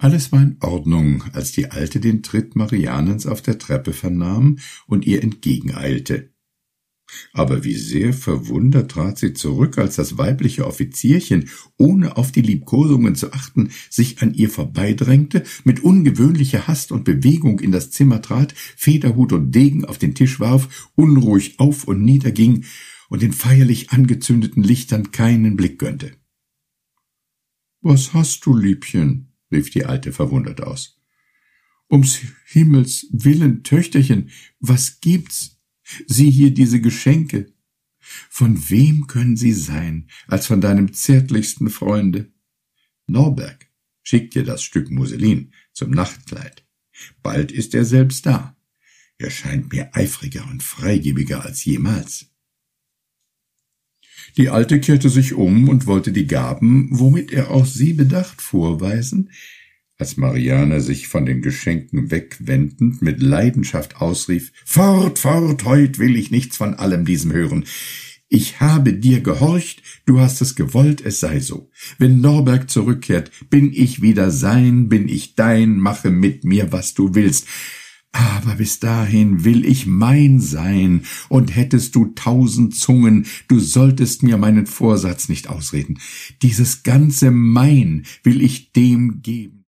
Alles war in Ordnung, als die Alte den Tritt Marianens auf der Treppe vernahm und ihr entgegeneilte. Aber wie sehr verwundert trat sie zurück, als das weibliche Offizierchen, ohne auf die Liebkosungen zu achten, sich an ihr vorbeidrängte, mit ungewöhnlicher Hast und Bewegung in das Zimmer trat, Federhut und Degen auf den Tisch warf, unruhig auf und nieder ging und den feierlich angezündeten Lichtern keinen Blick gönnte. »Was hast du, Liebchen?« rief die Alte verwundert aus. »Ums Himmels willen, Töchterchen, was gibt's? Sieh hier diese Geschenke. Von wem können sie sein, als von deinem zärtlichsten Freunde? Norberg schickt dir das Stück Musselin zum Nachtkleid. Bald ist er selbst da. Er scheint mir eifriger und freigebiger als jemals.« Die Alte kehrte sich um und wollte die Gaben, womit er auch sie bedacht, vorweisen, als Mariane sich von den Geschenken wegwendend mit Leidenschaft ausrief: »Fort, fort, heut will ich nichts von allem diesem hören. Ich habe dir gehorcht, du hast es gewollt, es sei so. Wenn Norberg zurückkehrt, bin ich wieder sein, bin ich dein, mache mit mir, was du willst. Aber bis dahin will ich mein sein, und hättest du 1000 Zungen, du solltest mir meinen Vorsatz nicht ausreden. Dieses ganze Mein will ich dem geben.«